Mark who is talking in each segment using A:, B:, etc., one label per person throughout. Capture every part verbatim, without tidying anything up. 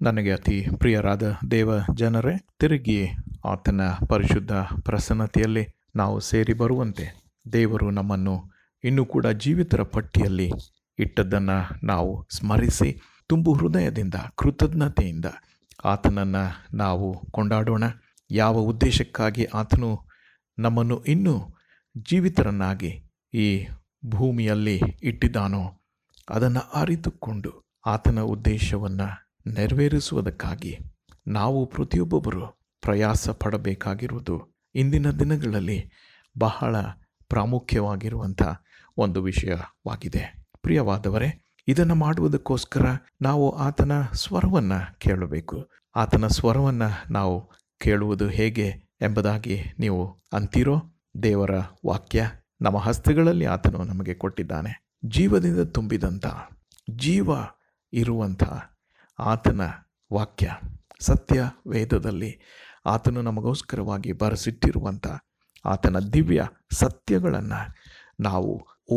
A: ನನಗೆ ಅತಿ ಪ್ರಿಯರಾದ ದೇವ ಜನರೇ, ತಿರುಗಿ ಆತನ ಪರಿಶುದ್ಧ ಪ್ರಸನ್ನತೆಯಲ್ಲಿ ನಾವು ಸೇರಿ ಬರುವಂತೆ ದೇವರು ನಮ್ಮನ್ನು ಇನ್ನೂ ಕೂಡ ಜೀವಿತರ ಪಟ್ಟಿಯಲ್ಲಿ ಇಟ್ಟದ್ದನ್ನು ನಾವು ಸ್ಮರಿಸಿ ತುಂಬು ಹೃದಯದಿಂದ ಕೃತಜ್ಞತೆಯಿಂದ ಆತನನ್ನು ನಾವು ಕೊಂಡಾಡೋಣ. ಯಾವ ಉದ್ದೇಶಕ್ಕಾಗಿ ಆತನು ನಮ್ಮನ್ನು ಇನ್ನೂ ಜೀವಿತರನ್ನಾಗಿ ಈ ಭೂಮಿಯಲ್ಲಿ ಇಟ್ಟಿದ್ದಾನೋ ಅದನ್ನು ಅರಿತುಕೊಂಡು ಆತನ ಉದ್ದೇಶವನ್ನು ನೆರವೇರಿಸುವುದಕ್ಕಾಗಿ ನಾವು ಪ್ರತಿಯೊಬ್ಬೊಬ್ಬರು ಪ್ರಯಾಸ ಪಡಬೇಕಾಗಿರುವುದು ಇಂದಿನ ದಿನಗಳಲ್ಲಿ ಬಹಳ ಪ್ರಾಮುಖ್ಯವಾಗಿರುವಂಥ ಒಂದು ವಿಷಯವಾಗಿದೆ. ಪ್ರಿಯವಾದವರೇ, ಇದನ್ನು ಮಾಡುವುದಕ್ಕೋಸ್ಕರ ನಾವು ಆತನ ಸ್ವರವನ್ನು ಕೇಳಬೇಕು. ಆತನ ಸ್ವರವನ್ನು ನಾವು ಕೇಳುವುದು ಹೇಗೆ ಎಂಬುದಾಗಿ ನೀವು ಅಂತೀರೋ? ದೇವರ ವಾಕ್ಯ ನಮ್ಮ ಹಸ್ತಗಳಲ್ಲಿ ಆತನು ನಮಗೆ ಕೊಟ್ಟಿದ್ದಾನೆ. ಜೀವದಿಂದ ತುಂಬಿದಂಥ, ಜೀವ ಇರುವಂಥ ಆತನ ವಾಕ್ಯ ಸತ್ಯ ವೇದದಲ್ಲಿ ಆತನು ನಮಗೋಸ್ಕರವಾಗಿ ಬರೆಸಿಟ್ಟಿರುವಂಥ ಆತನ ದಿವ್ಯ ಸತ್ಯಗಳನ್ನು ನಾವು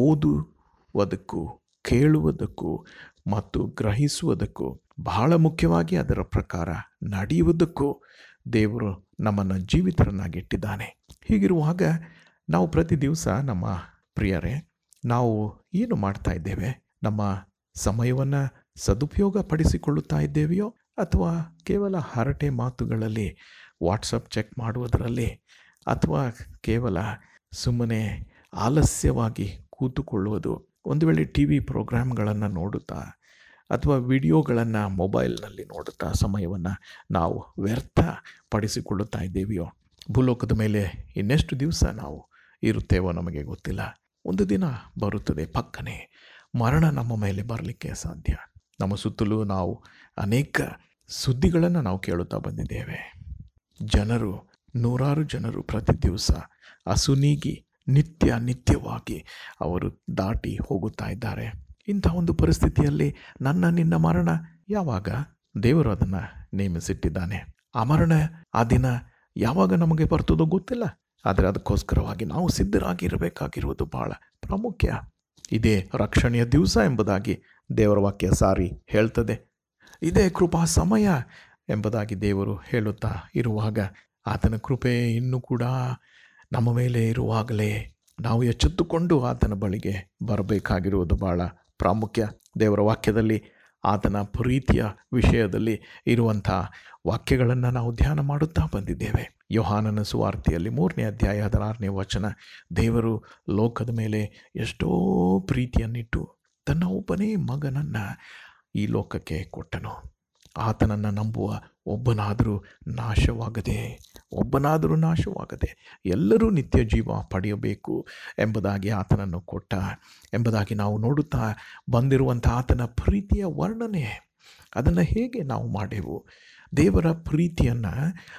A: ಓದುವುದಕ್ಕೂ ಕೇಳುವುದಕ್ಕೂ ಮತ್ತು ಗ್ರಹಿಸುವುದಕ್ಕೂ, ಬಹಳ ಮುಖ್ಯವಾಗಿ ಅದರ ಪ್ರಕಾರ ನಡೆಯುವುದಕ್ಕೂ ದೇವರು ನಮ್ಮನ್ನು ಜೀವಿತರನ್ನಾಗಿಟ್ಟಿದ್ದಾನೆ. ಹೀಗಿರುವಾಗ ನಾವು ಪ್ರತಿ ದಿವಸ ನಮ್ಮ ಪ್ರಿಯರೇ ನಾವು ಏನು ಮಾಡ್ತಾ ಇದ್ದೇವೆ? ನಮ್ಮ ಸಮಯವನ್ನು ಸದುಪಯೋಗ ಪಡಿಸಿಕೊಳ್ಳುತ್ತಾ ಇದ್ದೇವೆಯೋ ಅಥವಾ ಕೇವಲ ಹರಟೆ ಮಾತುಗಳಲ್ಲಿ ವಾಟ್ಸಪ್ ಚೆಕ್ ಮಾಡುವುದರಲ್ಲಿ ಅಥವಾ ಕೇವಲ ಸುಮ್ಮನೆ ಆಲಸ್ಯವಾಗಿ ಕೂತುಕೊಳ್ಳುವುದು, ಒಂದು ವೇಳೆ ಟಿ ವಿ ಪ್ರೋಗ್ರಾಮ್ಗಳನ್ನು ನೋಡುತ್ತಾ ಅಥವಾ ವಿಡಿಯೋಗಳನ್ನು ಮೊಬೈಲ್ನಲ್ಲಿ ನೋಡುತ್ತಾ ಸಮಯವನ್ನು ನಾವು ವ್ಯರ್ಥ ಪಡಿಸಿಕೊಳ್ಳುತ್ತಾ ಇದ್ದೇವೆಯೋ? ಭೂಲೋಕದ ಮೇಲೆ ಇನ್ನೆಷ್ಟು ದಿವಸ ನಾವು ಇರುತ್ತೇವೋ ನಮಗೆ ಗೊತ್ತಿಲ್ಲ. ಒಂದು ದಿನ ಬರುತ್ತದೆ, ಪಕ್ಕನೆ ಮರಣ ನಮ್ಮ ಮೇಲೆ ಬರಲಿಕ್ಕೆ ಸಾಧ್ಯ. ನಮ್ಮ ಸುತ್ತಲೂ ನಾವು ಅನೇಕ ಸುದ್ದಿಗಳನ್ನು ನಾವು ಕೇಳುತ್ತಾ ಬಂದಿದ್ದೇವೆ. ಜನರು, ನೂರಾರು ಜನರು ಪ್ರತಿ ದಿವಸ ಅಸುನೀಗಿ ನಿತ್ಯ ನಿತ್ಯವಾಗಿ ಅವರು ದಾಟಿ ಹೋಗುತ್ತಾ ಇದ್ದಾರೆ. ಇಂಥ ಒಂದು ಪರಿಸ್ಥಿತಿಯಲ್ಲಿ ನನ್ನ ನಿನ್ನ ಮರಣ ಯಾವಾಗ? ದೇವರು ಅದನ್ನು ನೇಮಿಸಿಟ್ಟಿದ್ದಾನೆ. ಆ ಮರಣ, ಆ ದಿನ ಯಾವಾಗ ನಮಗೆ ಬರ್ತದೋ ಗೊತ್ತಿಲ್ಲ. ಆದರೆ ಅದಕ್ಕೋಸ್ಕರವಾಗಿ ನಾವು ಸಿದ್ಧರಾಗಿರಬೇಕಾಗಿರುವುದು ಬಹಳ ಪ್ರಾಮುಖ್ಯ. ಇದೇ ರಕ್ಷಣೆಯ ದಿವಸ ಎಂಬುದಾಗಿ ದೇವರ ವಾಕ್ಯ ಸಾರಿ ಹೇಳ್ತದೆ. ಇದೇ ಕೃಪಾ ಸಮಯ ಎಂಬುದಾಗಿ ದೇವರು ಹೇಳುತ್ತಾ ಇರುವಾಗ, ಆತನ ಕೃಪೆ ಇನ್ನೂ ಕೂಡ ನಮ್ಮ ಮೇಲೆ ಇರುವಾಗಲೇ ನಾವು ಎಚ್ಚೆತ್ತುಕೊಂಡು ಆತನ ಬಳಿಗೆ ಬರಬೇಕಾಗಿರುವುದು ಬಹಳ ಪ್ರಾಮುಖ್ಯ. ದೇವರ ವಾಕ್ಯದಲ್ಲಿ ಆತನ ಪ್ರೀತಿಯ ವಿಷಯದಲ್ಲಿ ಇರುವಂಥ ವಾಕ್ಯಗಳನ್ನು ನಾವು ಧ್ಯಾನ ಮಾಡುತ್ತಾ ಬಂದಿದ್ದೇವೆ. ಯೋಹಾನನ ಸುವಾರ್ತೆಯಲ್ಲಿ ಮೂರನೇ ಅಧ್ಯಾಯ ಹದಿನಾರನೇ ವಚನ, ದೇವರು ಲೋಕದ ಮೇಲೆ ಎಷ್ಟೋ ಪ್ರೀತಿಯನ್ನಿಟ್ಟು ತನ್ನ ಒಬ್ಬನೇ ಮಗನನ್ನು ಈ ಲೋಕಕ್ಕೆ ಕೊಟ್ಟನು. ಆತನನ್ನು ನಂಬುವ ಒಬ್ಬನಾದರೂ ನಾಶವಾಗದೆ ಒಬ್ಬನಾದರೂ ನಾಶವಾಗದೆ ಎಲ್ಲರೂ ನಿತ್ಯ ಜೀವ ಪಡೆಯಬೇಕು ಎಂಬುದಾಗಿ ಆತನನ್ನು ಕೊಟ್ಟ ಎಂಬುದಾಗಿ ನಾವು ನೋಡುತ್ತಾ ಬಂದಿರುವಂಥ ಆತನ ಪ್ರೀತಿಯ ವರ್ಣನೆ, ಅದನ್ನು ಹೇಗೆ ನಾವು ಮಾಡೇವು? ದೇವರ ಪ್ರೀತಿಯನ್ನು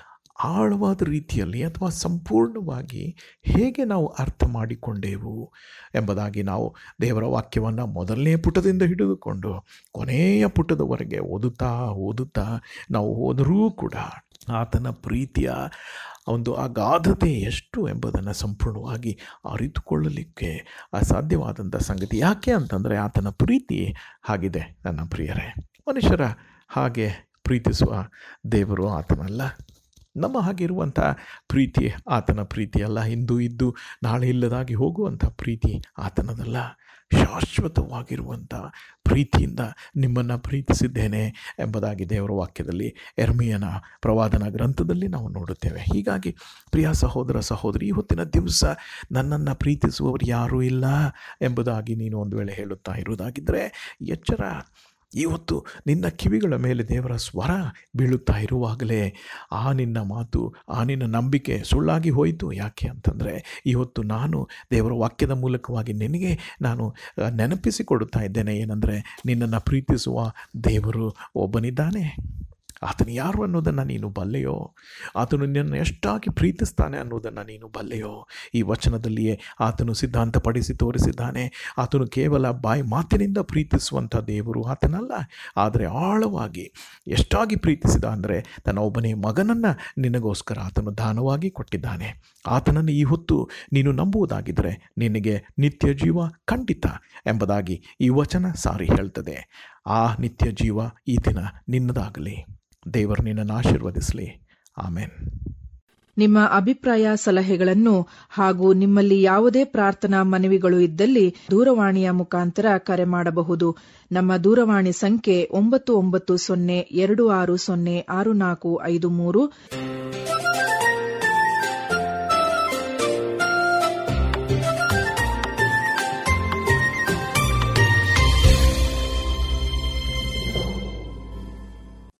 A: ಆಳವಾದ ರೀತಿಯಲ್ಲಿ ಅಥವಾ ಸಂಪೂರ್ಣವಾಗಿ ಹೇಗೆ ನಾವು ಅರ್ಥ ಮಾಡಿಕೊಂಡೆವು ಎಂಬುದಾಗಿ ನಾವು ದೇವರ ವಾಕ್ಯವನ್ನು ಮೊದಲನೇ ಪುಟದಿಂದ ಹಿಡಿದುಕೊಂಡು ಕೊನೆಯ ಪುಟದವರೆಗೆ ಓದುತ್ತಾ ಓದುತ್ತಾ ನಾವು ಹೋದರೂ ಕೂಡ ಆತನ ಪ್ರೀತಿಯ ಒಂದು ಅಗಾಧತೆ ಎಷ್ಟು ಎಂಬುದನ್ನು ಸಂಪೂರ್ಣವಾಗಿ ಅರಿತುಕೊಳ್ಳಲಿಕ್ಕೆ ಅಸಾಧ್ಯವಾದಂಥ ಸಂಗತಿ. ಯಾಕೆ ಅಂತಂದರೆ ಆತನ ಪ್ರೀತಿ ಹಾಗಿದೆ. ನನ್ನ ಪ್ರಿಯರೇ, ಮನುಷ್ಯರ ಹಾಗೆ ಪ್ರೀತಿಸುವ ದೇವರು ಆತನಲ್ಲ. ನಮ್ಮ ಹಾಗಿರುವಂಥ ಪ್ರೀತಿ ಆತನ ಪ್ರೀತಿಯಲ್ಲ. ಇಂದು ಇದ್ದು ನಾಳೆ ಇಲ್ಲದಾಗಿ ಹೋಗುವಂಥ ಪ್ರೀತಿ ಆತನದಲ್ಲ. ಶಾಶ್ವತವಾಗಿರುವಂಥ ಪ್ರೀತಿಯಿಂದ ನಿಮ್ಮನ್ನು ಪ್ರೀತಿಸಿದ್ದೇನೆ ಎಂಬುದಾಗಿ ದೇವರ ವಾಕ್ಯದಲ್ಲಿ ಯೆರೆಮೀಯನ ಪ್ರವಾದನ ಗ್ರಂಥದಲ್ಲಿ ನಾವು ನೋಡುತ್ತೇವೆ. ಹೀಗಾಗಿ ಪ್ರಿಯ ಸಹೋದರ ಸಹೋದರಿ, ಈ ಹೊತ್ತಿನ ದಿವಸ ನನ್ನನ್ನು ಪ್ರೀತಿಸುವವರು ಯಾರೂ ಇಲ್ಲ ಎಂಬುದಾಗಿ ನೀನು ಒಂದು ವೇಳೆ ಹೇಳುತ್ತಾ ಇರುವುದಾಗಿದ್ದರೆ ಎಚ್ಚರ. ಇವತ್ತು ನಿನ್ನ ಕಿವಿಗಳ ಮೇಲೆ ದೇವರ ಸ್ವರ ಬೀಳುತ್ತಾ ಇರುವಾಗಲೇ ಆ ನಿನ್ನ ಮಾತು, ಆ ನಿನ್ನ ನಂಬಿಕೆ ಸುಳ್ಳಾಗಿ ಹೋಯಿತು. ಯಾಕೆ ಅಂತಂದರೆ ಇವತ್ತು ನಾನು ದೇವರ ವಾಕ್ಯದ ಮೂಲಕವಾಗಿ ನಿನಗೆ ನಾನು ನೆನಪಿಸಿಕೊಡುತ್ತಾ ಇದ್ದೇನೆ. ಏನಂದರೆ ನಿನ್ನನ್ನು ಪ್ರೀತಿಸುವ ದೇವರು ಒಬ್ಬನಿದ್ದಾನೆ. ಆತನು ಯಾರು ಅನ್ನೋದನ್ನು ನೀನು ಬಲ್ಲೆಯೋ? ಆತನು ನಿನ್ನನ್ನು ಎಷ್ಟಾಗಿ ಪ್ರೀತಿಸ್ತಾನೆ ಅನ್ನೋದನ್ನು ನೀನು ಬಲ್ಲೆಯೋ? ಈ ವಚನದಲ್ಲಿಯೇ ಆತನು ಸಿದ್ಧಾಂತಪಡಿಸಿ ತೋರಿಸಿದ್ದಾನೆ. ಆತನು ಕೇವಲ ಬಾಯಿ ಮಾತಿನಿಂದ ಪ್ರೀತಿಸುವಂಥ ದೇವರು ಆತನಲ್ಲ, ಆದರೆ ಆಳವಾಗಿ ಎಷ್ಟಾಗಿ ಪ್ರೀತಿಸಿದ ಅಂದರೆ ತನ್ನ ಒಬ್ಬನೇ ಮಗನನ್ನು ನಿನಗೋಸ್ಕರ ಆತನು ದಾನವಾಗಿ ಕೊಟ್ಟಿದ್ದಾನೆ. ಆತನನ್ನು ಈ ಹೊತ್ತು ನೀನು ನಂಬುವುದಾಗಿದ್ದರೆ ನಿನಗೆ ನಿತ್ಯ ಜೀವ ಖಂಡಿತ ಎಂಬುದಾಗಿ ಈ ವಚನ ಸಾರಿ ಹೇಳ್ತದೆ. ಆ ನಿತ್ಯ ಜೀವ ಈ ದಿನ ನಿನ್ನದಾಗಲಿ. ದೇವರು ನಿನ್ನನ್ನು ಆಶೀರ್ವದಿಸಲಿ. ಆಮೆನ್.
B: ನಿಮ್ಮ ಅಭಿಪ್ರಾಯ, ಸಲಹೆಗಳನ್ನು ಹಾಗೂ ನಿಮ್ಮಲ್ಲಿ ಯಾವುದೇ ಪ್ರಾರ್ಥನಾ ಮನವಿಗಳು ಇದ್ದಲ್ಲಿ ದೂರವಾಣಿಯ ಮುಖಾಂತರ ಕರೆ ಮಾಡಬಹುದು. ನಮ್ಮ ದೂರವಾಣಿ ಸಂಖ್ಯೆ ಒಂಬತ್ತು ಒಂಬತ್ತು ಸೊನ್ನೆ ಎರಡು ಆರು ಸೊನ್ನೆ ಆರು ನಾಲ್ಕು ಐದು ಮೂರು.